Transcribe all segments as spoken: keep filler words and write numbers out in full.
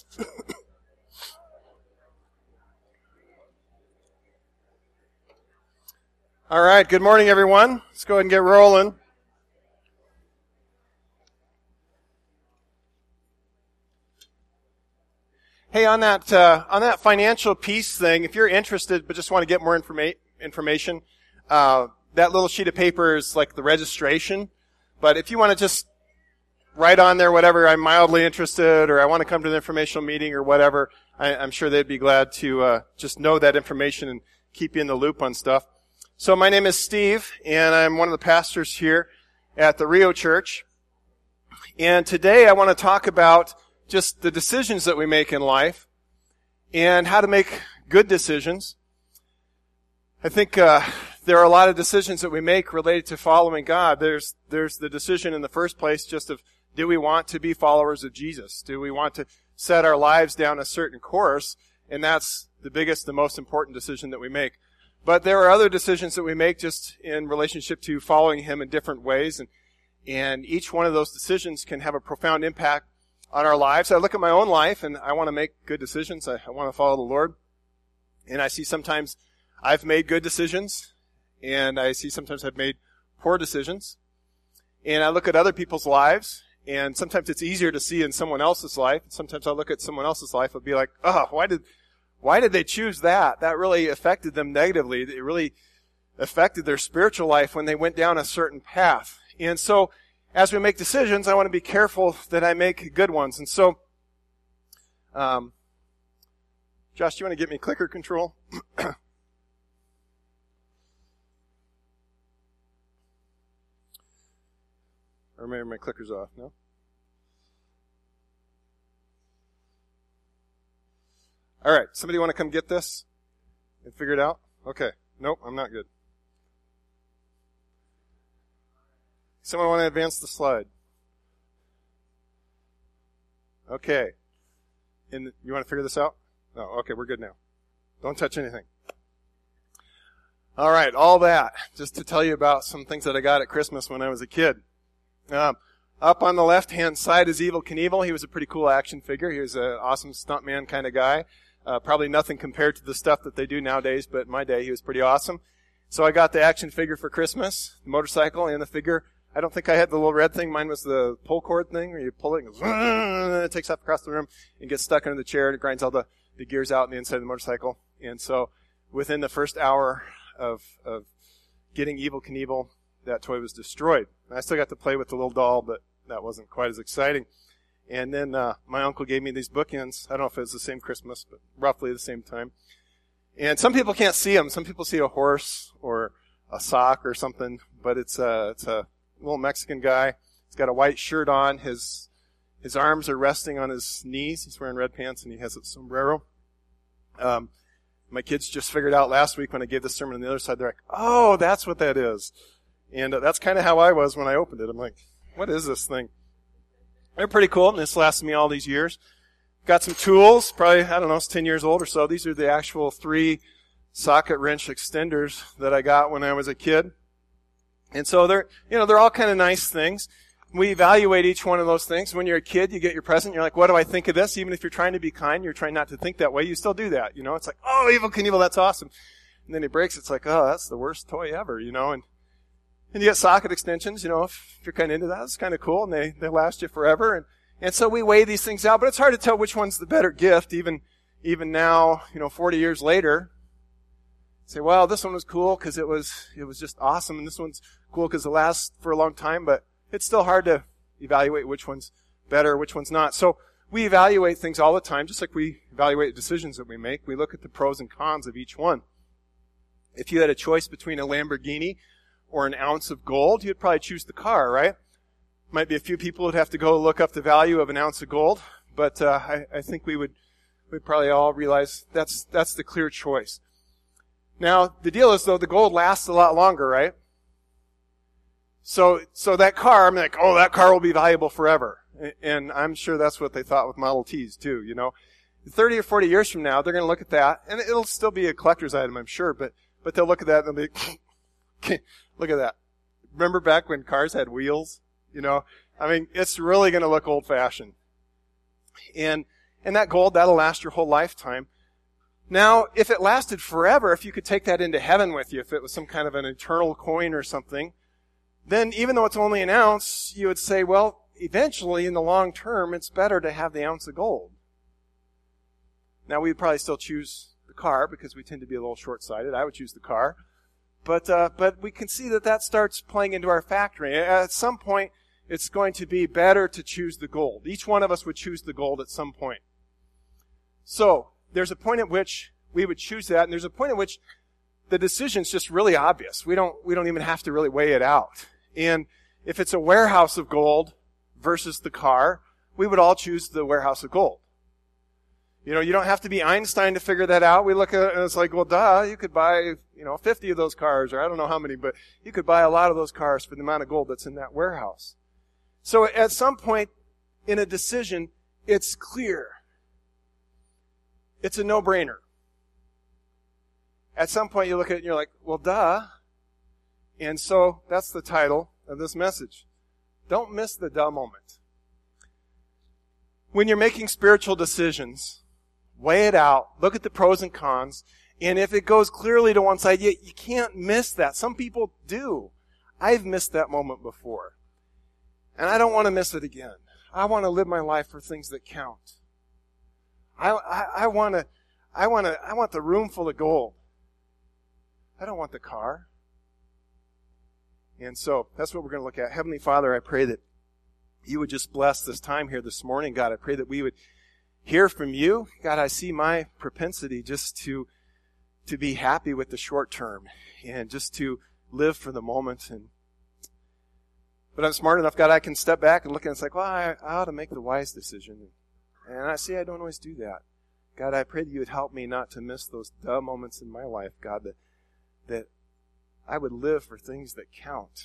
All right, good morning, everyone. Let's go ahead and get rolling. Hey, on that uh, on that financial piece thing, if you're interested but just want to get more informa- information, uh, that little sheet of paper is like the registration. But if you want to just write on there whatever, I'm mildly interested, or I want to come to the informational meeting or whatever, I, I'm sure they'd be glad to uh, just know that information and keep you in the loop on stuff. So my name is Steve, and I'm one of the pastors here at the Rio Church. And today I want to talk about just the decisions that we make in life and how to make good decisions. I think uh, there are a lot of decisions that we make related to following God. There's there's the decision in the first place just of, do we want to be followers of Jesus? Do we want to set our lives down a certain course? And that's the biggest, the most important decision that we make. But there are other decisions that we make just in relationship to following Him in different ways. And, and each one of those decisions can have a profound impact on our lives. I look at my own life and I want to make good decisions. I, I want to follow the Lord. And I see sometimes I've made good decisions, and I see sometimes I've made poor decisions. And I look at other people's lives, and sometimes it's easier to see in someone else's life. Sometimes I look at someone else's life and be like, oh, why did why did they choose that? That really affected them negatively. It really affected their spiritual life when they went down a certain path. And so as we make decisions, I want to be careful that I make good ones. And so, um, Josh, do you want to get me clicker control? Or maybe my clicker's off, no? All right, somebody want to come get this and figure it out? Okay. Nope, I'm not good. Someone want to advance the slide? Okay. And you want to figure this out? No, okay, we're good now. Don't touch anything. All right, all that just to tell you about some things that I got at Christmas when I was a kid. Um, up on the left-hand side is Evel Knievel. He was a pretty cool action figure. He was an awesome stuntman kind of guy. Uh, probably nothing compared to the stuff that they do nowadays, but in my day, he was pretty awesome. So I got the action figure for Christmas, the motorcycle, and the figure. I don't think I had the little red thing. Mine was the pull cord thing where you pull it and, goes, and it takes off across the room and gets stuck under the chair, and it grinds all the, the gears out on the inside of the motorcycle. And so within the first hour of, of getting Evel Knievel, that toy was destroyed. And I still got to play with the little doll, but that wasn't quite as exciting. And then uh, my uncle gave me these bookends. I don't know if it was the same Christmas, but roughly the same time. And some people can't see them. Some people see a horse or a sock or something, but it's a, it's a little Mexican guy. He's got a white shirt on. His his arms are resting on his knees. He's wearing red pants, and he has a sombrero. Um, my kids just figured out last week when I gave the sermon on the other side, they're like, oh, that's what that is. And uh, that's kind of how I was when I opened it. I'm like, what is this thing? They're pretty cool, and this lasted me all these years. Got some tools, probably, I don't know, it's ten years old or so. These are the actual three socket wrench extenders that I got when I was a kid. And so they're, you know, they're all kind of nice things. We evaluate each one of those things. When you're a kid, you get your present, you're like, what do I think of this? Even if you're trying to be kind, you're trying not to think that way, you still do that, you know. It's like, oh, Evel Knievel, that's awesome. And then it breaks, it's like, oh, that's the worst toy ever, you know. And And you get socket extensions, you know, if you're kind of into that, it's kind of cool, and they, they last you forever. And, and so we weigh these things out, but it's hard to tell which one's the better gift, even, even now, you know, forty years later. Say, well, this one was cool because it was, it was just awesome, and this one's cool because it lasts for a long time, but it's still hard to evaluate which one's better, which one's not. So we evaluate things all the time, just like we evaluate decisions that we make. We look at the pros and cons of each one. If you had a choice between a Lamborghini or an ounce of gold, you'd probably choose the car, right? Might be a few people who'd have to go look up the value of an ounce of gold, but uh, I, I think we would we'd probably all realize that's that's the clear choice. Now, the deal is, though, the gold lasts a lot longer, right? So so that car, I'm like, oh, that car will be valuable forever. And I'm sure that's what they thought with Model Ts, too, you know. thirty or forty years from now, they're going to look at that, and it'll still be a collector's item, I'm sure, but but they'll look at that and they'll be, look at that. Remember back when cars had wheels? You know, I mean, it's really going to look old-fashioned. And And that gold, that'll last your whole lifetime. Now, if it lasted forever, if you could take that into heaven with you, if it was some kind of an eternal coin or something, then even though it's only an ounce, you would say, well, eventually in the long term, it's better to have the ounce of gold. Now, we'd probably still choose the car because we tend to be a little short-sighted. I would choose the car. But uh, but we can see that that starts playing into our factory. At some point, it's going to be better to choose the gold. Each one of us would choose the gold at some point. So, there's a point at which we would choose that, and there's a point at which the decision's just really obvious. We don't we don't even have to really weigh it out. And if it's a warehouse of gold versus the car, we would all choose the warehouse of gold. You know, you don't have to be Einstein to figure that out. We look at it and it's like, well, duh, you could buy, you know, fifty of those cars, or I don't know how many, but you could buy a lot of those cars for the amount of gold that's in that warehouse. So at some point in a decision, it's clear. It's a no-brainer. At some point you look at it and you're like, well, duh. And so that's the title of this message. Don't miss the duh moment. When you're making spiritual decisions, weigh it out, look at the pros and cons, and if it goes clearly to one side, you, you can't miss that. Some people do. I've missed that moment before. And I don't want to miss it again. I want to live my life for things that count. I, I, I want to, I want to, I want the room full of gold. I don't want the car. And so that's what we're going to look at. Heavenly Father, I pray that you would just bless this time here this morning. God, I pray that we would hear from you. God, I see my propensity just to to be happy with the short term and just to live for the moment. And but I'm smart enough, God, I can step back and look and it's like, well, I, I ought to make the wise decision. And I see I don't always do that. God, I pray that you would help me not to miss those duh moments in my life, God, that that I would live for things that count.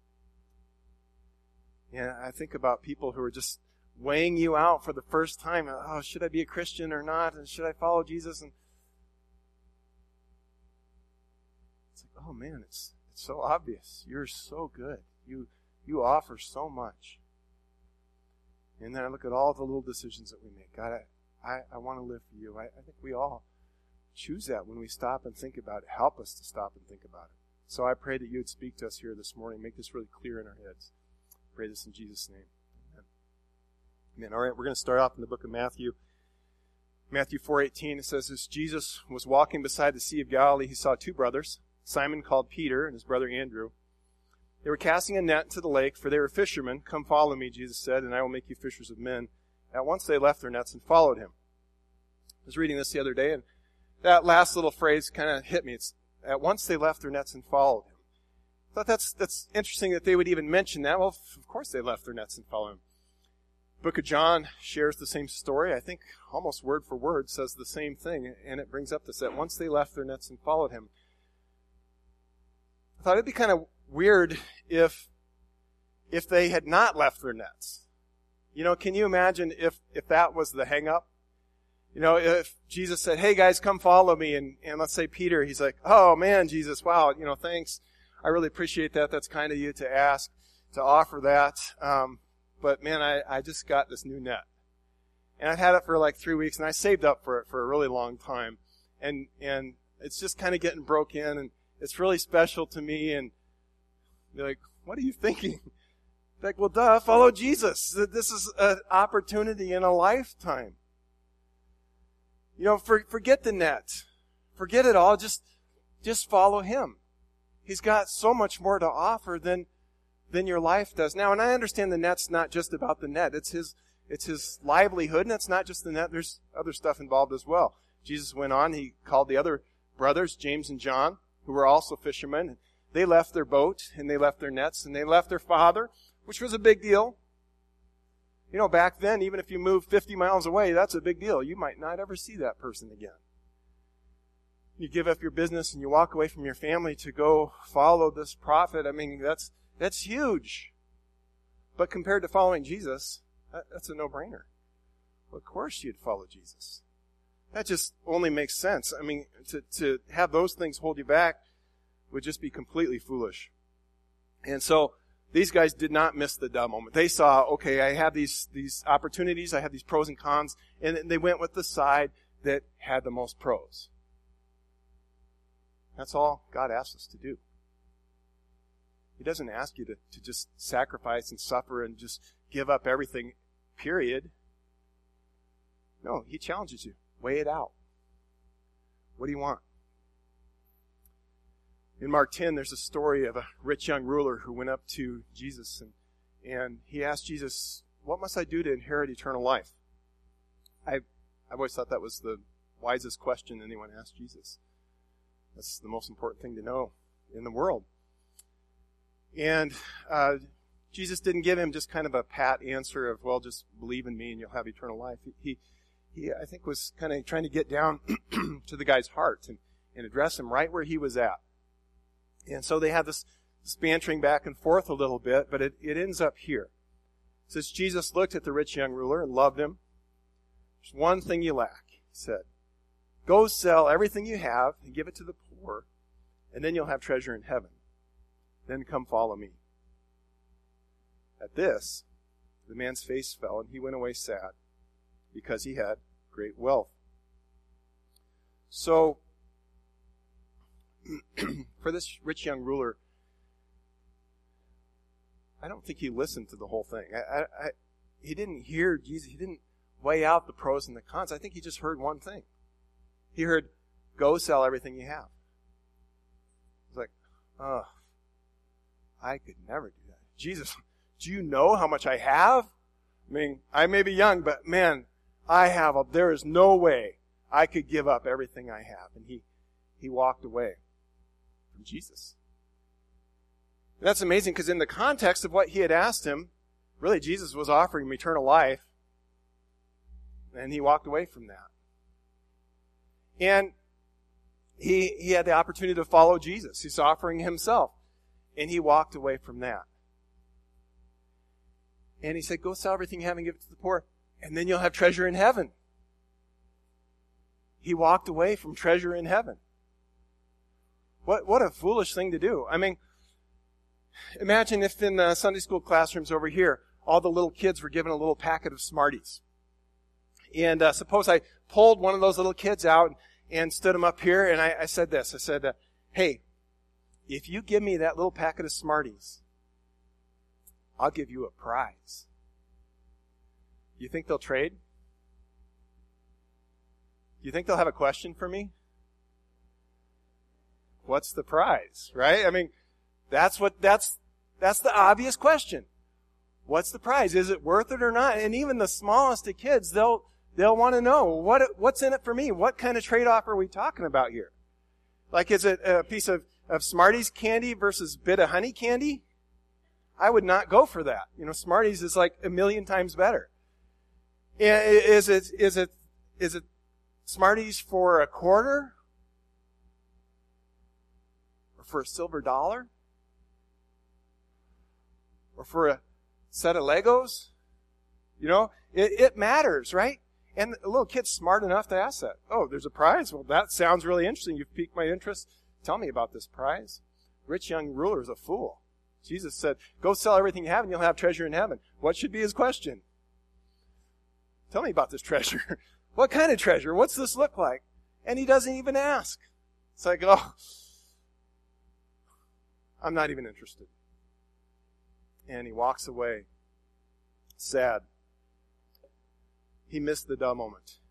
And I think about people who are just weighing you out for the first time. Oh, should I be a Christian or not? And should I follow Jesus? And it's like, oh man, it's it's so obvious. You're so good. You you offer so much. And then I look at all the little decisions that we make. God, I, I, I want to live for you. I, I think we all choose that when we stop and think about it. Help us to stop and think about it. So I pray that you would speak to us here this morning. Make this really clear in our heads. I pray this in Jesus' name. Amen. Amen. All right, we're going to start off in the book of Matthew. Matthew four eighteen, it says, as Jesus was walking beside the Sea of Galilee, he saw two brothers, Simon called Peter and his brother Andrew. They were casting a net into the lake, for they were fishermen. Come follow me, Jesus said, and I will make you fishers of men. At once they left their nets and followed him. I was reading this the other day, and that last little phrase kind of hit me. It's, at once they left their nets and followed him. I thought that's that's interesting that they would even mention that. Well, of course they left their nets and followed him. Book of John shares the same story. I think almost word for word says the same thing, and it brings up this, that once they left their nets and followed him. I thought it'd be kind of weird if if they had not left their nets. You know, can you imagine if, if that was the hang-up? You know, if Jesus said, hey guys, come follow me, and, and let's say Peter, he's like, oh man, Jesus, wow, you know, thanks. I really appreciate that. That's kind of you to ask, to offer that. Um, but man, I, I just got this new net. And I've had it for like three weeks, and I saved up for it for a really long time. And, and it's just kind of getting broke in, and it's really special to me, and they're like, what are you thinking? Like, well, duh, follow Jesus. This is an opportunity in a lifetime. You know, for, forget the net. Forget it all. Just, just follow him. He's got so much more to offer than, than your life does. Now, and I understand the net's not just about the net. It's his, it's his livelihood, and it's not just the net. There's other stuff involved as well. Jesus went on. He called the other brothers, James and John, who were also fishermen. They left their boat, and they left their nets, and they left their father, which was a big deal. You know, back then, even if you moved fifty miles away, that's a big deal. You might not ever see that person again. You give up your business and you walk away from your family to go follow this prophet. I mean, that's that's huge. But compared to following Jesus, that, that's a no-brainer. Well, of course you'd follow Jesus. That just only makes sense. I mean, to, to have those things hold you back would just be completely foolish. And so These guys did not miss the duh moment. They saw, okay, I have these, these opportunities, I have these pros and cons, and they went with the side that had the most pros. That's all God asks us to do. He doesn't ask you to, to just sacrifice and suffer and just give up everything, period. No, He challenges you. Weigh it out. What do you want? In Mark ten, there's a story of a rich young ruler who went up to Jesus and, and he asked Jesus, what must I do to inherit eternal life? I've, I've always thought that was the wisest question anyone asked Jesus. That's the most important thing to know in the world. And uh, Jesus didn't give him just kind of a pat answer of, well, just believe in me and you'll have eternal life. He, he, he I think, was kind of trying to get down to the guy's heart and, and address him right where he was at. And so they have this, this bantering back and forth a little bit, but it, it ends up here. It says, Jesus looked at the rich young ruler and loved him. There's one thing you lack, he said. Go sell everything you have and give it to the poor, and then you'll have treasure in heaven. Then come follow me. At this, the man's face fell, and he went away sad, because he had great wealth. So, for this rich young ruler, I don't think he listened to the whole thing. I, I, I, he didn't hear Jesus. He didn't weigh out the pros and the cons. I think he just heard one thing. He heard, go sell everything you have. It's like, oh, I could never do that. Jesus, do you know how much I have? I mean, I may be young, but man, I have, a, there is no way I could give up everything I have. And he, he walked away from Jesus. And that's amazing because in the context of what he had asked him, really Jesus was offering him eternal life. And he walked away from that. And he, he had the opportunity to follow Jesus. He's offering himself. And he walked away from that. And he said, go sell everything you have and give it to the poor, and then you'll have treasure in heaven. He walked away from treasure in heaven. What, what a foolish thing to do. I mean, imagine if in the Sunday school classrooms over here, all the little kids were given a little packet of Smarties. And uh, suppose I pulled one of those little kids out and stood him up here, and I, I said this. I said, uh, hey, if you give me that little packet of Smarties, I'll give you a prize. You think they'll trade? You think they'll have a question for me? What's the prize, right? I mean, that's what, that's, that's the obvious question. What's the prize? Is it worth it or not? And even the smallest of kids, they'll, they'll want to know, what, what's in it for me? What kind of trade-off are we talking about here? Like, is it a piece of, of Smarties candy versus a bit of honey candy? I would not go for that. You know, Smarties is like a million times better. Is it, is it, is it Smarties for a quarter? Or for a silver dollar? Or for a set of Legos? You know, it, it matters, right? And a little kid's smart enough to ask that. Oh, there's a prize? Well, that sounds really interesting. You've piqued my interest. Tell me about this prize. Rich young ruler is a fool. Jesus said, go sell everything you have and you'll have treasure in heaven. What should be his question? Tell me about this treasure. What kind of treasure? What's this look like? And he doesn't even ask. It's like, oh, I'm not even interested. And he walks away, sad. He missed the duh moment.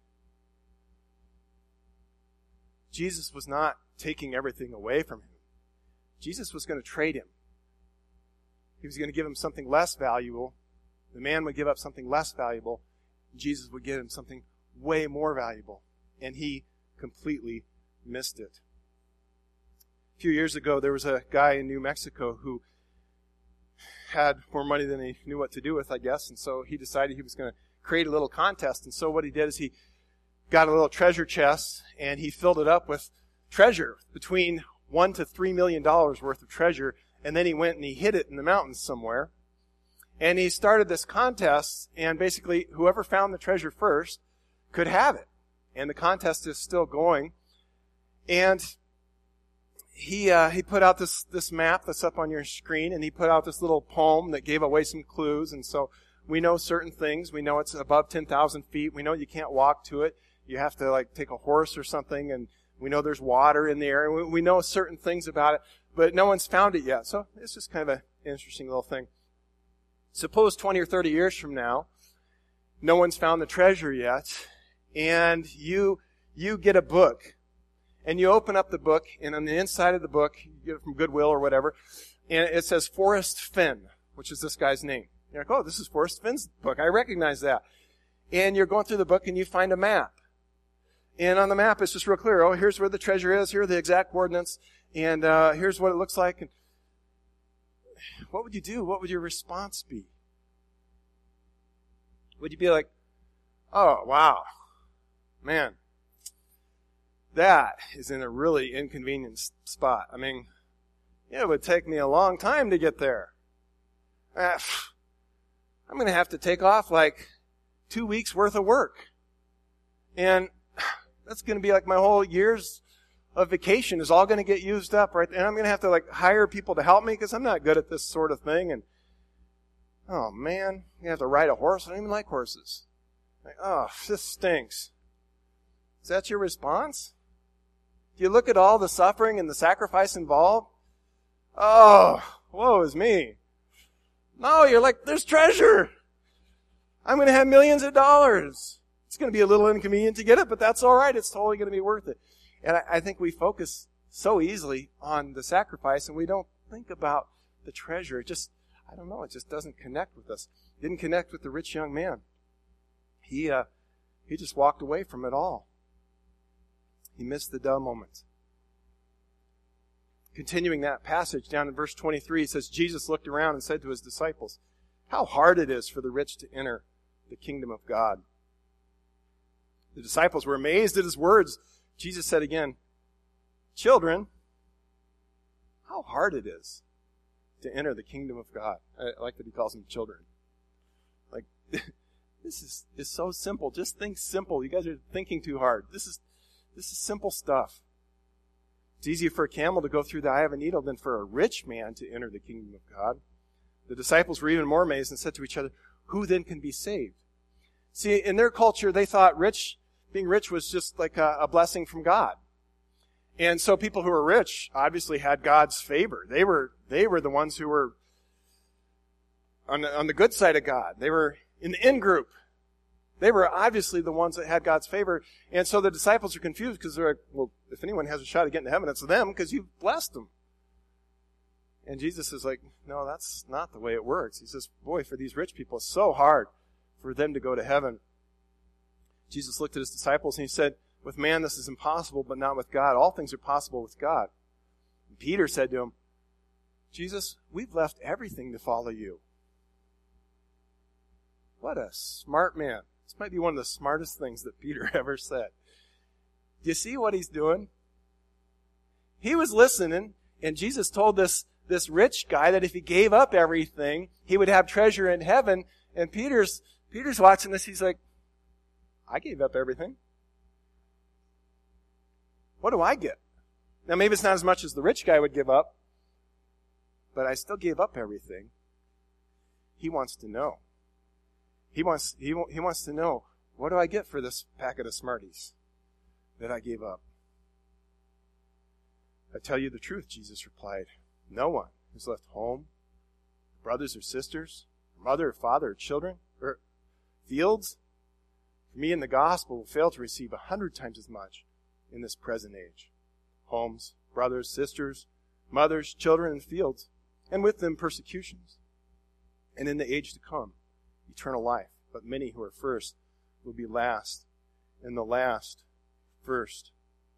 Jesus was not taking everything away from him. Jesus was going to trade him. He was going to give him something less valuable. The man would give up something less valuable. Jesus would give him something way more valuable. And he completely missed it. A few years ago, there was a guy in New Mexico who had more money than he knew what to do with, I guess. And so he decided he was going to create a little contest. And so what he did is he got a little treasure chest and he filled it up with treasure, between one to three million dollars worth of treasure. And then he went and he hid it in the mountains somewhere. And he started this contest, and basically whoever found the treasure first could have it. And the contest is still going. And he uh, he put out this this map that's up on your screen, and he put out this little poem that gave away some clues. And so we know certain things. We know it's above ten thousand feet. We know you can't walk to it. You have to like take a horse or something. And we know there's water in the air. We, we know certain things about it, but no one's found it yet. So it's just kind of an interesting little thing. Suppose twenty or thirty years from now, no one's found the treasure yet, and you you get a book. And you open up the book, and on the inside of the book, you get it from Goodwill or whatever, and it says Forrest Fenn, which is this guy's name. You're like, oh, this is Forrest Fenn's book. I recognize that. And you're going through the book, and you find a map. And on the map, it's just real clear. Oh, here's where the treasure is. Here are the exact coordinates. And uh, here's what it looks like. And what would you do? What would your response be? Would you be like, oh, wow, man, that is in a really inconvenient spot. I mean, it would take me a long time to get there. Uh, I'm going to have to take off like two weeks worth of work. And that's going to be like my whole year's of vacation is all going to get used up, right? And I'm going to have to like hire people to help me because I'm not good at this sort of thing. And oh man, you have to ride a horse. I don't even like horses. Like, oh, this stinks. Is that your response? Do you look at all the suffering and the sacrifice involved? Oh, woe is me. No, you're like, there's treasure. I'm going to have millions of dollars. It's going to be a little inconvenient to get it, but that's all right. It's totally going to be worth it. And I, I think we focus so easily on the sacrifice, and we don't think about the treasure. It just, I don't know, it just doesn't connect with us. It didn't connect with the rich young man. He, uh, he just walked away from it all. He missed the duh moment. Continuing that passage down in verse twenty-three, it says, Jesus looked around and said to his disciples, how hard it is for the rich to enter the kingdom of God. The disciples were amazed at his words. Jesus said again, children, how hard it is to enter the kingdom of God. I like that he calls them children. Like, this is, is so simple. Just think simple. You guys are thinking too hard. This is, this is simple stuff. It's easier for a camel to go through the eye of a needle than for a rich man to enter the kingdom of God. The disciples were even more amazed and said to each other, who then can be saved? See, in their culture, they thought rich, being rich was just like a, a blessing from God. And so people who were rich obviously had God's favor. They were, they were the ones who were on the, on the good side of God. They were in the in group. They were obviously the ones that had God's favor. And so the disciples are confused because they're like, well, if anyone has a shot at getting to heaven, it's them because you've blessed them. And Jesus is like, no, that's not the way it works. He says, boy, for these rich people, it's so hard for them to go to heaven. Jesus looked at his disciples and he said, with man this is impossible, but not with God. All things are possible with God. And Peter said to him, Jesus, we've left everything to follow you. What a smart man. This might be one of the smartest things that Peter ever said. Do you see what he's doing? He was listening, and Jesus told this, this rich guy that if he gave up everything, he would have treasure in heaven. And Peter's, Peter's watching this. He's like, I gave up everything. What do I get? Now, maybe it's not as much as the rich guy would give up, but I still gave up everything. He wants to know. He wants, he, he wants to know, what do I get for this packet of Smarties that I gave up? I tell you the truth, Jesus replied. No one who's left home, brothers or sisters, mother or father or children, or fields, for me in the gospel will fail to receive a hundred times as much in this present age. Homes, brothers, sisters, mothers, children, and fields, and with them persecutions. And in the age to come, eternal life. But many who are first will be last, and the last first.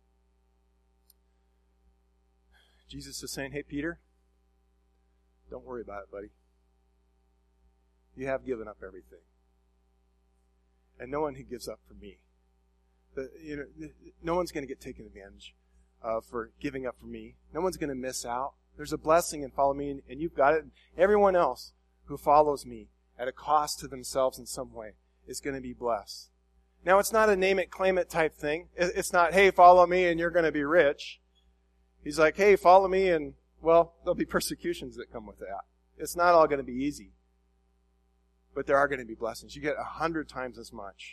Jesus is saying, hey, Peter, don't worry about it, buddy. You have given up everything. And no one who gives up for me. The, you know, no one's going to get taken advantage of for giving up for me. No one's going to miss out. There's a blessing in following me, and you've got it. Everyone else who follows me at a cost to themselves in some way is going to be blessed. Now, it's not a name it, claim it type thing. It's not, hey, follow me and you're going to be rich. He's like, hey, follow me, and, well, there'll be persecutions that come with that. It's not all going to be easy. But there are going to be blessings. You get a hundred times as much.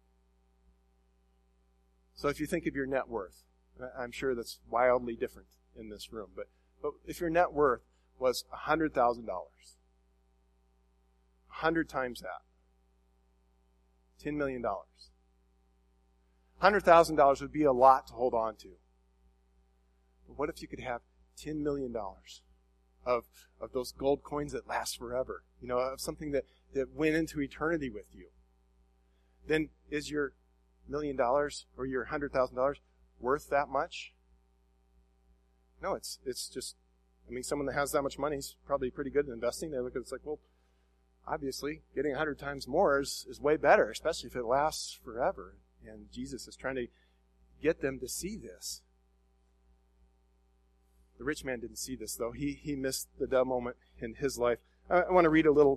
So if you think of your net worth, I'm sure that's wildly different in this room, but, but if your net worth was one hundred thousand dollars, a hundred times that, ten million dollars. one hundred thousand dollars would be a lot to hold on to. But what if you could have ten million dollars of, of those gold coins that last forever? You know, of something that, that went into eternity with you. Then is your million dollars or your one hundred thousand dollars worth that much? No, it's it's just, I mean, someone that has that much money is probably pretty good at investing. They look at it, it's like, well, obviously, getting one hundred times more is, is way better, especially if it lasts forever. And Jesus is trying to get them to see this. The rich man didn't see this, though. He he missed the dumb moment in his life. I, I want to read a little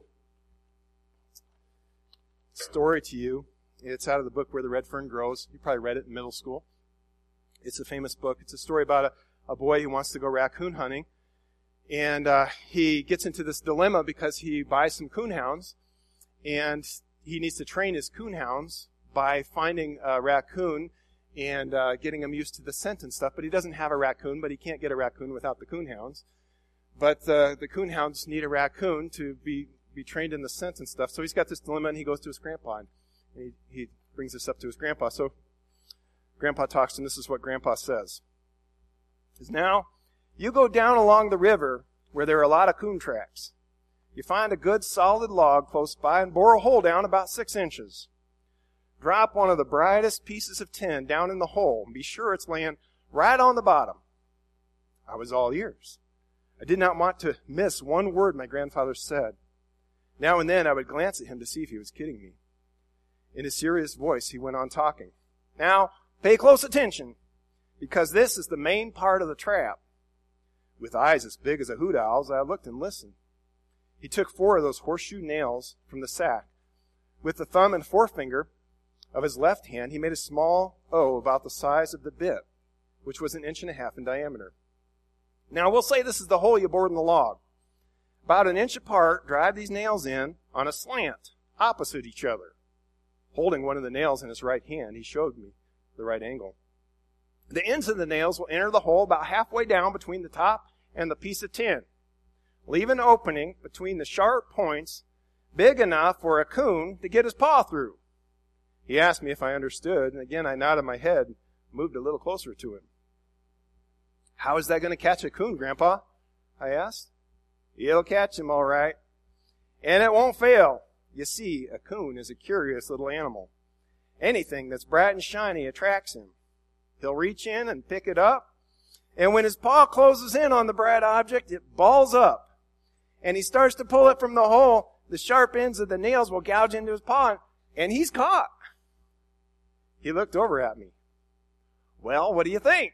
story to you. It's out of the book Where the Red Fern Grows. You probably read it in middle school. It's a famous book. It's a story about a, a boy who wants to go raccoon hunting. And uh, he gets into this dilemma because he buys some coonhounds, and he needs to train his coonhounds by finding a raccoon and uh, getting them used to the scent and stuff. But he doesn't have a raccoon, but he can't get a raccoon without the coonhounds. But uh, the coonhounds need a raccoon to be, be trained in the scent and stuff. So he's got this dilemma, and he goes to his grandpa, and he, he brings this up to his grandpa. So Grandpa talks, and this is what Grandpa says. He says, now, you go down along the river where there are a lot of coon tracks. You find a good solid log close by and bore a hole down about six inches. Drop one of the brightest pieces of tin down in the hole and be sure it's laying right on the bottom. I was all ears. I did not want to miss one word my grandfather said. Now and then I would glance at him to see if he was kidding me. In a serious voice, he went on talking. Now, pay close attention, because this is the main part of the trap. With eyes as big as a hoot owl's, I looked and listened. He took four of those horseshoe nails from the sack. With the thumb and forefinger of his left hand, he made a small O about the size of the bit, which was an inch and a half in diameter. Now, we'll say this is the hole you bored in the log. About an inch apart, drive these nails in on a slant, opposite each other. Holding one of the nails in his right hand, he showed me the right angle. The ends of the nails will enter the hole about halfway down between the top and the piece of tin. Leave an opening between the sharp points big enough for a coon to get his paw through. He asked me if I understood, and again I nodded my head and moved a little closer to him. How is that going to catch a coon, Grandpa? I asked. It'll catch him all right. And it won't fail. You see, a coon is a curious little animal. Anything that's bright and shiny attracts him. He'll reach in and pick it up, and when his paw closes in on the bright object, it balls up. And he starts to pull it from the hole. The sharp ends of the nails will gouge into his paw, and he's caught. He looked over at me. Well, what do you think?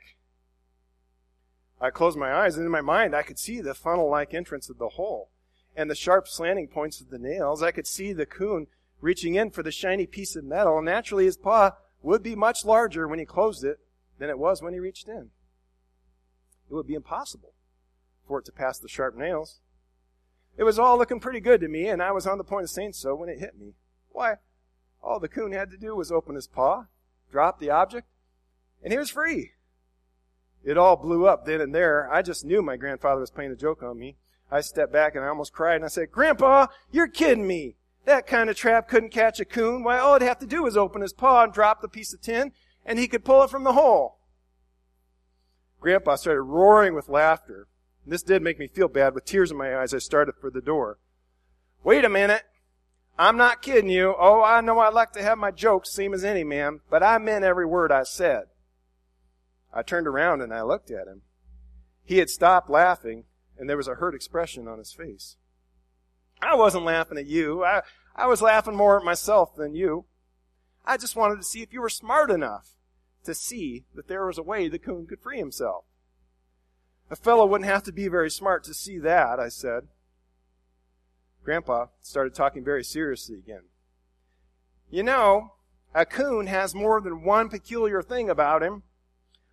I closed my eyes, and in my mind I could see the funnel-like entrance of the hole and the sharp slanting points of the nails. I could see the coon reaching in for the shiny piece of metal, and naturally his paw would be much larger when he closed it than it was when he reached in. It would be impossible for it to pass the sharp nails. It was all looking pretty good to me, and I was on the point of saying so when it hit me. Why, all the coon had to do was open his paw, drop the object, and he was free. It all blew up then and there. I just knew my grandfather was playing a joke on me. I stepped back and I almost cried, and I said, Grandpa, you're kidding me. That kind of trap couldn't catch a coon. Why, all he'd have to do was open his paw and drop the piece of tin, and he could pull it from the hole. Grandpa started roaring with laughter. This did make me feel bad. With tears in my eyes, I started for the door. Wait a minute. I'm not kidding you. Oh, I know I like to have my jokes, same as any man, but I meant every word I said. I turned around and I looked at him. He had stopped laughing, and there was a hurt expression on his face. I wasn't laughing at you. I, I was laughing more at myself than you. I just wanted to see if you were smart enough to see that there was a way the coon could free himself. A fellow wouldn't have to be very smart to see that, I said. Grandpa started talking very seriously again. You know, a coon has more than one peculiar thing about him.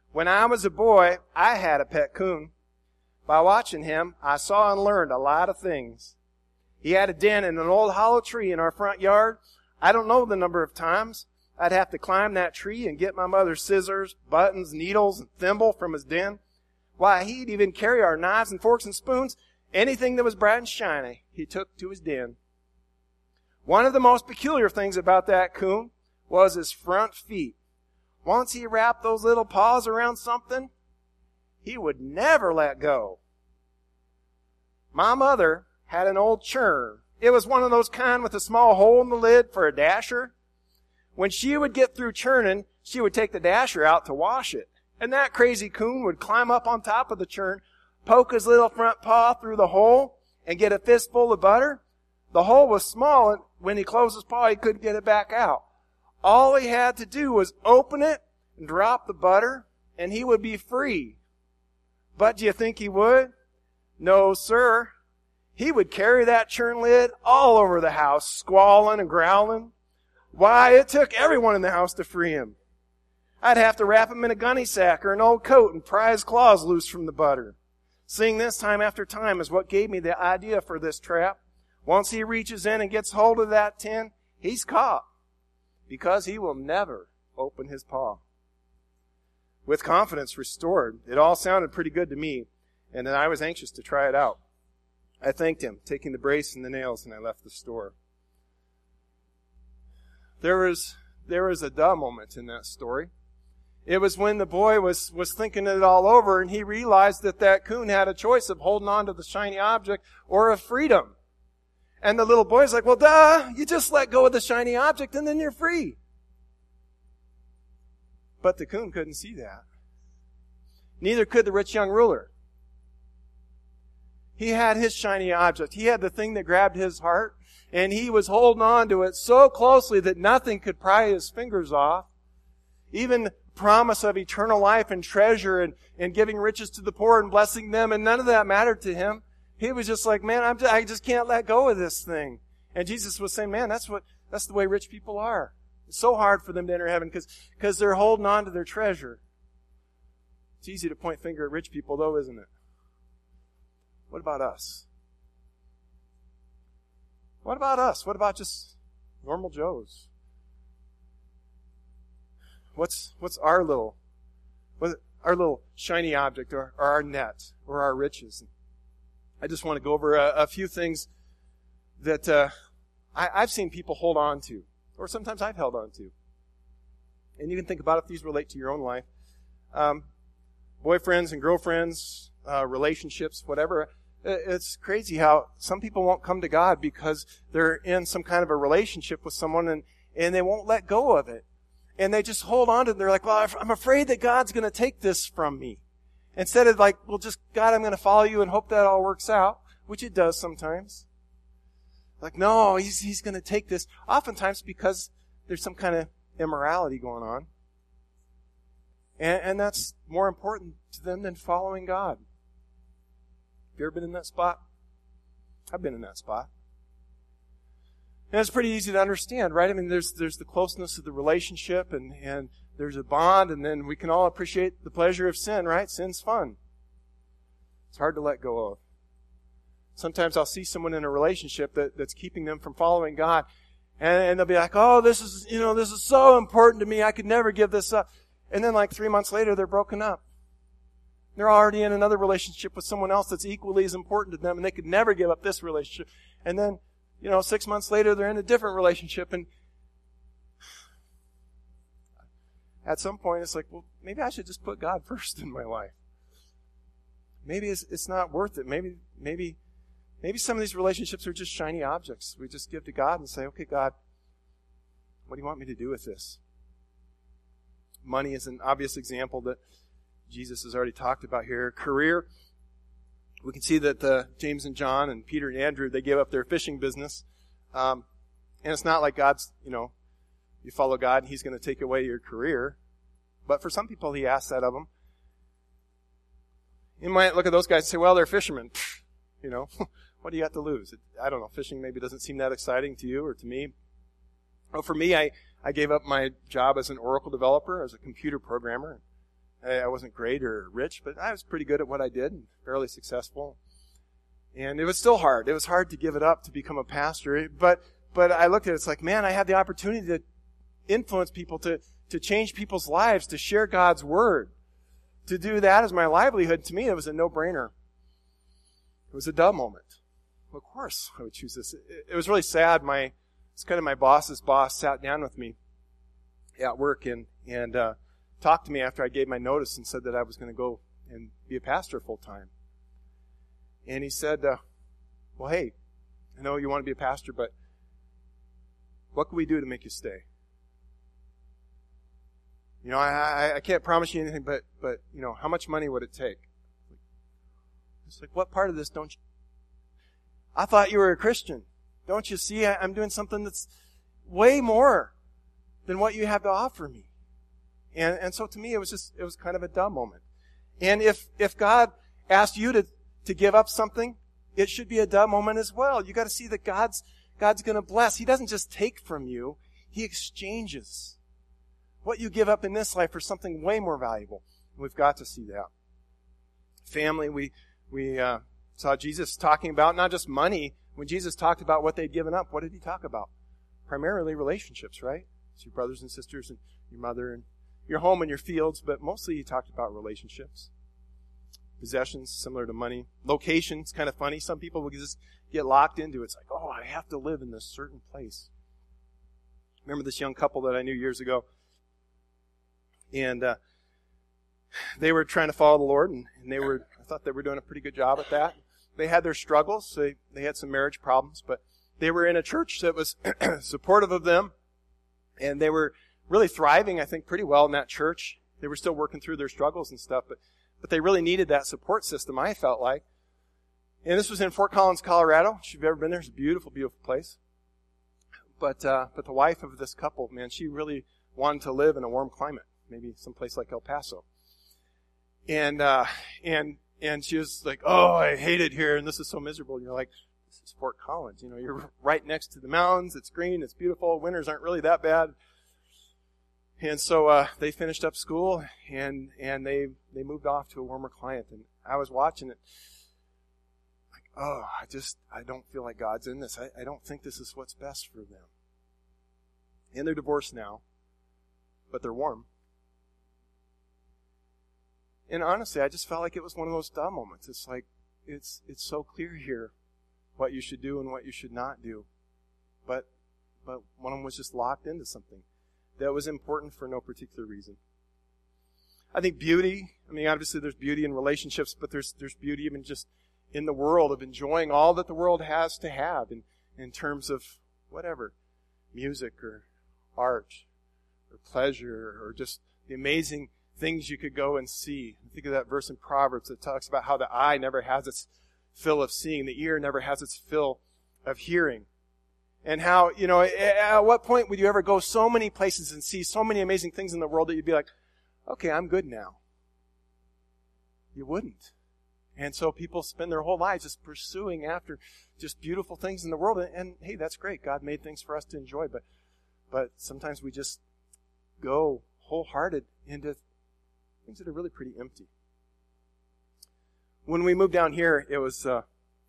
When I was a boy, I had a pet coon. By watching him, I saw and learned a lot of things. He had a den in an old hollow tree in our front yard. I don't know the number of times I'd have to climb that tree and get my mother's scissors, buttons, needles, and thimble from his den. Why, he'd even carry our knives and forks and spoons, anything that was bright and shiny, he took to his den. One of the most peculiar things about that coon was his front feet. Once he wrapped those little paws around something, he would never let go. My mother had an old churn. It was one of those kind with a small hole in the lid for a dasher. When she would get through churning, she would take the dasher out to wash it. And that crazy coon would climb up on top of the churn, poke his little front paw through the hole, and get a fistful of butter. The hole was small, and when he closed his paw, he couldn't get it back out. All he had to do was open it and drop the butter, and he would be free. But do you think he would? No, sir. He would carry that churn lid all over the house, squalling and growling. Why, it took everyone in the house to free him. I'd have to wrap him in a gunny sack or an old coat and pry his claws loose from the butter. Seeing this time after time is what gave me the idea for this trap. Once he reaches in and gets hold of that tin, he's caught, because he will never open his paw. With confidence restored, it all sounded pretty good to me, and I was anxious to try it out. I thanked him, taking the brace and the nails, and I left the store. There was, there was a duh moment in that story. It was when the boy was, was thinking it all over, and he realized that that coon had a choice of holding on to the shiny object or of freedom. And the little boy's like, well, duh, you just let go of the shiny object and then you're free. But the coon couldn't see that. Neither could the rich young ruler. He had his shiny object. He had the thing that grabbed his heart, and he was holding on to it so closely that nothing could pry his fingers off. Even promise of eternal life and treasure and, and giving riches to the poor and blessing them, and none of that mattered to him. He was just like, man, I'm just, I just can't let go of this thing. And Jesus was saying, man, that's what that's the way rich people are. It's so hard for them to enter heaven because because they're holding on to their treasure. It's easy to point finger at rich people, though, isn't it? What about us? What about us? What about just normal Joes? What's what's our little what, our little shiny object or, or our net or our riches? I just want to go over a, a few things that uh, I, I've seen people hold on to, or sometimes I've held on to. And you can think about if these relate to your own life. Um, boyfriends and girlfriends, uh, relationships, whatever. It's crazy how some people won't come to God because they're in some kind of a relationship with someone and, and they won't let go of it. And they just hold on to it. They're like, well, I'm afraid that God's going to take this from me. Instead of like, well, just, God, I'm going to follow you and hope that all works out, which it does sometimes. Like, no, he's, he's going to take this. Oftentimes because there's some kind of immorality going on. And, and that's more important to them than following God. Have you ever been in that spot? I've been in that spot. And it's pretty easy to understand, right? I mean, there's there's the closeness of the relationship, and, and there's a bond, and then we can all appreciate the pleasure of sin, right? Sin's fun. It's hard to let go of. Sometimes I'll see someone in a relationship that, that's keeping them from following God, and, and they'll be like, oh, this is, you know, this is so important to me, I could never give this up. And then like three months later, they're broken up. They're already in another relationship with someone else that's equally as important to them, and they could never give up this relationship. And then, you know, six months later, they're in a different relationship, and at some point, it's like, well, maybe I should just put God first in my life. Maybe it's, it's not worth it. Maybe, maybe, maybe some of these relationships are just shiny objects. We just give to God and say, okay, God, what do you want me to do with this? Money is an obvious example that Jesus has already talked about here. Career. We can see that uh, James and John and Peter and Andrew, they gave up their fishing business. Um, and it's not like God's, you know, you follow God and He's going to take away your career. But for some people, He asks that of them. You might look at those guys and say, well, they're fishermen. Pfft, you know, what do you have to lose? It, I don't know. Fishing maybe doesn't seem that exciting to you or to me. Well, for me, I, I gave up my job as an Oracle developer, as a computer programmer. I wasn't great or rich, but I was pretty good at what I did and fairly successful. And it was still hard. It was hard to give it up to become a pastor. But but I looked at it, it's like, man, I had the opportunity to influence people, to, to change people's lives, to share God's word. To do that as my livelihood, to me, it was a no-brainer. It was a duh moment. Of course I would choose this. It, it was really sad. My It's kind of my boss's boss sat down with me at work and, and uh, talked to me after I gave my notice and said that I was going to go and be a pastor full time. And he said, uh, well, hey, I know you want to be a pastor, but what can we do to make you stay? You know, I, I, I can't promise you anything, but, but, you know, how much money would it take? It's like, what part of this don't you... I thought you were a Christian. Don't you see I, I'm doing something that's way more than what you have to offer me? And, and so to me, it was just, it was kind of a dumb moment. And if, if God asked you to, to give up something, it should be a dumb moment as well. You got to see that God's, God's going to bless. He doesn't just take from you. He exchanges what you give up in this life for something way more valuable. We've got to see that. Family, we, we, uh, saw Jesus talking about not just money. When Jesus talked about what they'd given up, what did he talk about? Primarily relationships, right? It's your brothers and sisters and your mother and your home and your fields, but mostly he talked about relationships. Possessions, similar to money. Locations, kind of funny. Some people will just get locked into it. It's like, oh, I have to live in this certain place. Remember this young couple that I knew years ago? And uh, they were trying to follow the Lord, and, and they were, I thought they were doing a pretty good job at that. They had their struggles. They, they had some marriage problems, but they were in a church that was supportive of them, and they were really thriving, I think, pretty well in that church. They were still working through their struggles and stuff, but, but they really needed that support system, I felt like. And this was in Fort Collins, Colorado. If you've ever been there, it's a beautiful, beautiful place. But, uh, but the wife of this couple, man, she really wanted to live in a warm climate, maybe someplace like El Paso. And, uh, and, and she was like, oh, I hate it here, and this is so miserable. And you're like, this is Fort Collins. You know, you're right next to the mountains. It's green. It's beautiful. Winters aren't really that bad. And so, uh, they finished up school, and, and they, they moved off to a warmer climate. And I was watching it. Like, oh, I just, I don't feel like God's in this. I, I don't think this is what's best for them. And they're divorced now, but they're warm. And honestly, I just felt like it was one of those dumb moments. It's like, it's it's so clear here what you should do and what you should not do. But but one of them was just locked into something that was important for no particular reason. I think beauty, I mean, obviously there's beauty in relationships, but there's there's beauty even just in the world of enjoying all that the world has to have in, in terms of whatever, music or art or pleasure or just the amazing things you could go and see. Think of that verse in Proverbs that talks about how the eye never has its fill of seeing, the ear never has its fill of hearing. And how, you know, at what point would you ever go so many places and see so many amazing things in the world that you'd be like, okay, I'm good now? You wouldn't. And so people spend their whole lives just pursuing after just beautiful things in the world. And, and hey, that's great. God made things for us to enjoy, but but sometimes we just go wholehearted into things that are really pretty empty. When we moved down here, it was, uh,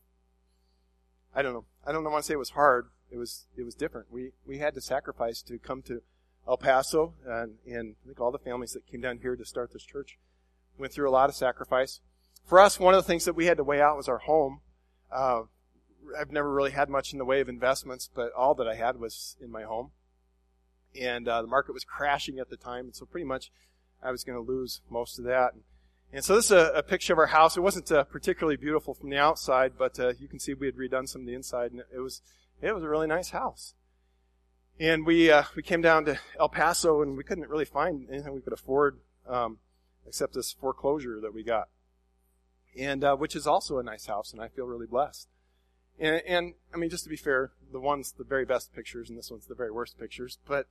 I don't know, I don't want to say it was hard. It was it was different. We we had to sacrifice to come to El Paso, and, and I think all the families that came down here to start this church went through a lot of sacrifice. For us, one of the things that we had to weigh out was our home. Uh, I've never really had much in the way of investments, but all that I had was in my home. And uh, the market was crashing at the time, and so pretty much I was going to lose most of that. And, and so this is a, a picture of our house. It wasn't uh, particularly beautiful from the outside, but uh, you can see we had redone some of the inside, and it was it was a really nice house. And we uh, we came down to El Paso, and we couldn't really find anything we could afford um, except this foreclosure that we got, and uh, which is also a nice house, and I feel really blessed. And, and I mean, just to be fair, the one's the very best pictures, and this one's the very worst pictures, but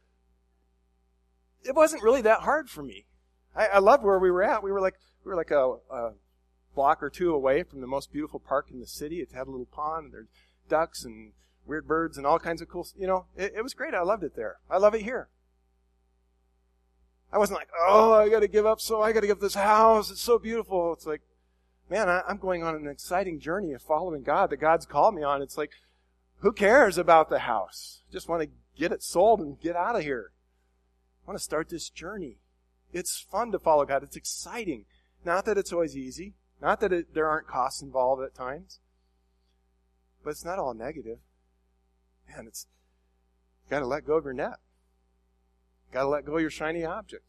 it wasn't really that hard for me. I, I loved where we were at. We were like we were like a, a block or two away from the most beautiful park in the city. It had a little pond, and there's ducks and weird birds and all kinds of cool, you know, it, it was great. I loved it there. I love it here. I wasn't like, oh, I got to give up, so I got to give this house. It's so beautiful. It's like, man, I, I'm going on an exciting journey of following God that God's called me on. It's like, who cares about the house? Just want to get it sold and get out of here. I want to start this journey. It's fun to follow God. It's exciting. Not that it's always easy. Not that it, there aren't costs involved at times. But it's not all negative. Man, it's got to let go of your net. Got to let go of your shiny object.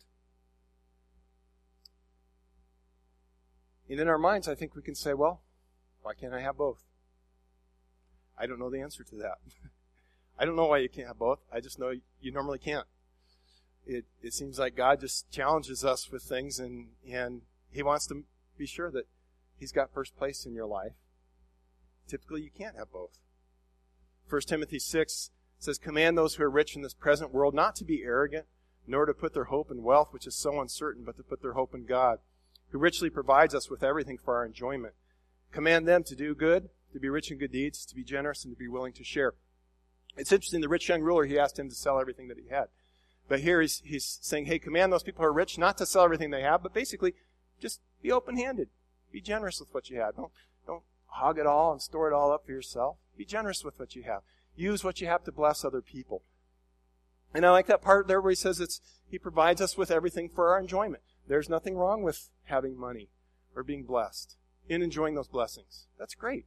And in our minds, I think we can say, well, why can't I have both? I don't know the answer to that. I don't know why you can't have both. I just know you normally can't. It it seems like God just challenges us with things, and, and He wants to be sure that He's got first place in your life. Typically, you can't have both. First Timothy six says, command those who are rich in this present world not to be arrogant, nor to put their hope in wealth, which is so uncertain, but to put their hope in God, who richly provides us with everything for our enjoyment. Command them to do good, to be rich in good deeds, to be generous, and to be willing to share. It's interesting, the rich young ruler, he asked him to sell everything that he had. But here he's, he's saying, hey, command those people who are rich not to sell everything they have, but basically just be open-handed. Be generous with what you have. Don't, don't hog it all and store it all up for yourself. Be generous with what you have. Use what you have to bless other people. And I like that part there where he says it's He provides us with everything for our enjoyment. There's nothing wrong with having money or being blessed in enjoying those blessings. That's great.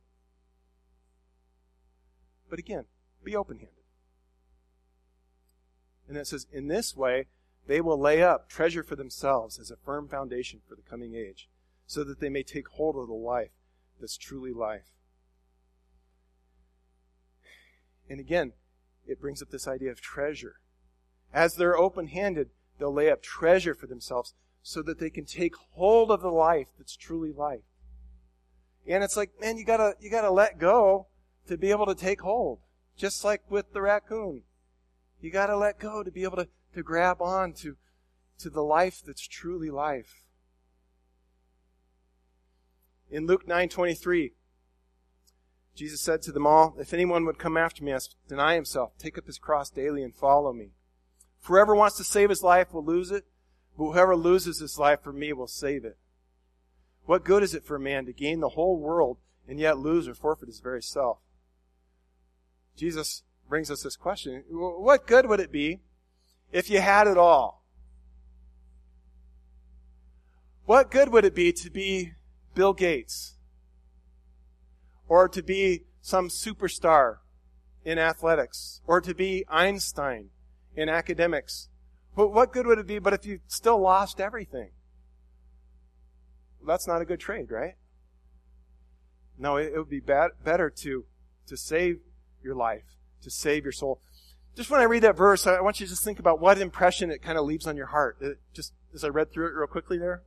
But again, be open-handed. And it says, in this way, they will lay up treasure for themselves as a firm foundation for the coming age, so that they may take hold of the life that's truly life. And again, it brings up this idea of treasure. As they're open-handed, they'll lay up treasure for themselves so that they can take hold of the life that's truly life. And it's like, man, you gotta, you gotta let go to be able to take hold. Just like with the raccoon. You gotta let go to be able to, to grab on to, to the life that's truly life. In Luke nine twenty-three, Jesus said to them all, if anyone would come after me, I must deny himself, take up his cross daily and follow me. For whoever wants to save his life will lose it, but whoever loses his life for me will save it. What good is it for a man to gain the whole world and yet lose or forfeit his very self? Jesus brings us this question. What good would it be if you had it all? What good would it be to be Bill Gates? Or to be some superstar in athletics? Or to be Einstein in academics? What good would it be but if you still lost everything? Well, that's not a good trade, right? No, it would be bad, better to, to save your life, to save your soul. Just when I read that verse, I want you to just think about what impression it kind of leaves on your heart. It just as I read through it real quickly there.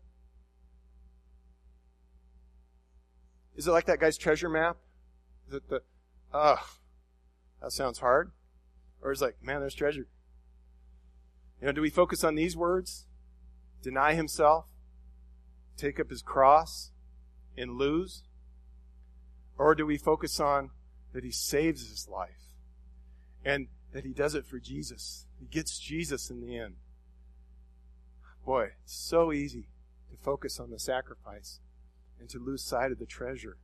Is it like that guy's treasure map? Is it the, ugh, that sounds hard? Or is it like, man, there's treasure. You know, do we focus on these words? Deny himself, take up his cross, and lose? Or do we focus on that he saves his life and that he does it for Jesus? He gets Jesus in the end. Boy, it's so easy to focus on the sacrifice and to lose sight of the treasure.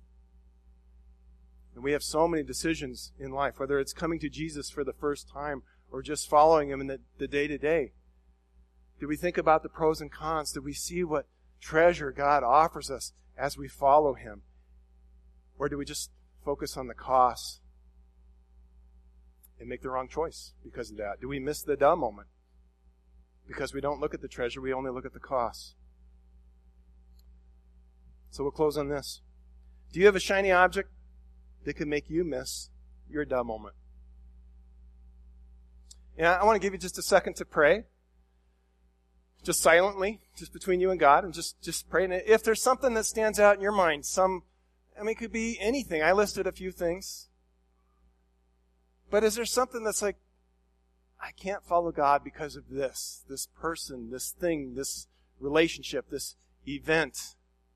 And we have so many decisions in life, whether it's coming to Jesus for the first time or just following him in the, the day-to-day. Do we think about the pros and cons? Do we see what treasure God offers us as we follow him? Or do we just focus on the costs and make the wrong choice because of that? Do we miss the duh moment? Because we don't look at the treasure, we only look at the costs. So we'll close on this. Do you have a shiny object that could make you miss your duh moment? And I want to give you just a second to pray. Just silently, just between you and God, and just, just pray. And if there's something that stands out in your mind, some, I mean, it could be anything. I listed a few things. But is there something that's like, I can't follow God because of this, this person, this thing, this relationship, this event,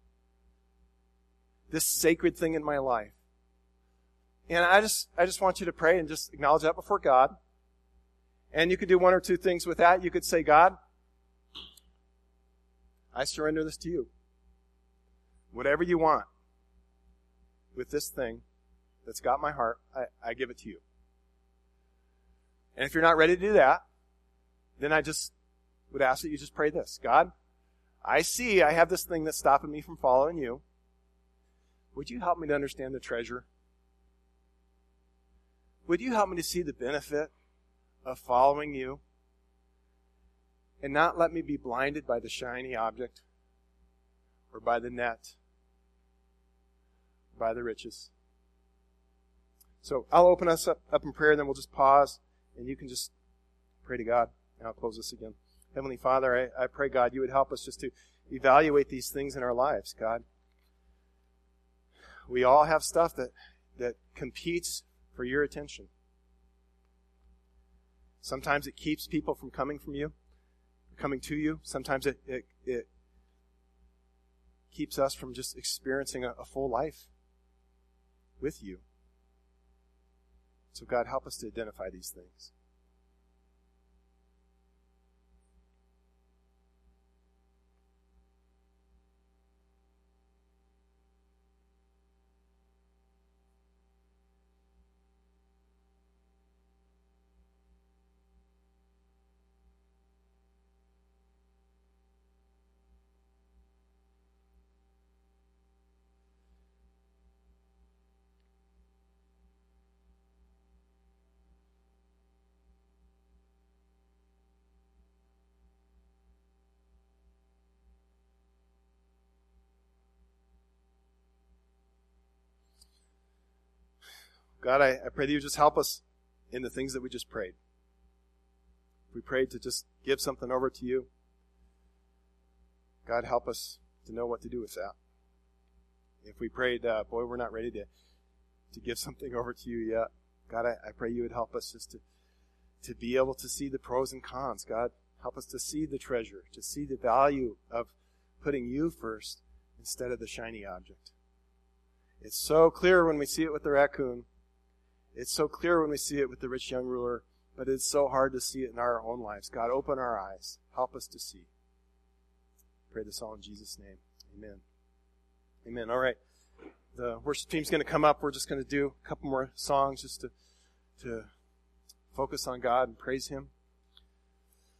this sacred thing in my life? And I just, I just want you to pray and just acknowledge that before God. And you could do one or two things with that. You could say, God, I surrender this to you. Whatever you want with this thing that's got my heart, I, I give it to you. And if you're not ready to do that, then I just would ask that you just pray this. God, I see I have this thing that's stopping me from following you. Would you help me to understand the treasure? Would you help me to see the benefit of following you and not let me be blinded by the shiny object or by the net, or by the riches? So I'll open us up, up in prayer, then we'll just pause, and you can just pray to God, and I'll close this again. Heavenly Father, I, I pray, God, you would help us just to evaluate these things in our lives, God. We all have stuff that, that competes for your attention. Sometimes it keeps people from coming from you, coming to you. Sometimes it, it, it keeps us from just experiencing a, a full life with you. So God, help us to identify these things. God, I, I pray that you just help us in the things that we just prayed. We prayed to just give something over to you. God, help us to know what to do with that. If we prayed, uh, boy, we're not ready to, to give something over to you yet, God, I, I pray you would help us just to, to be able to see the pros and cons. God, help us to see the treasure, to see the value of putting you first instead of the shiny object. It's so clear when we see it with the raccoon. It's so clear when we see it with the rich young ruler, but it's so hard to see it in our own lives. God, open our eyes. Help us to see. Pray this all in Jesus' name. Amen. Amen. All right. The worship team's going to come up. We're just going to do a couple more songs just to, to focus on God and praise Him.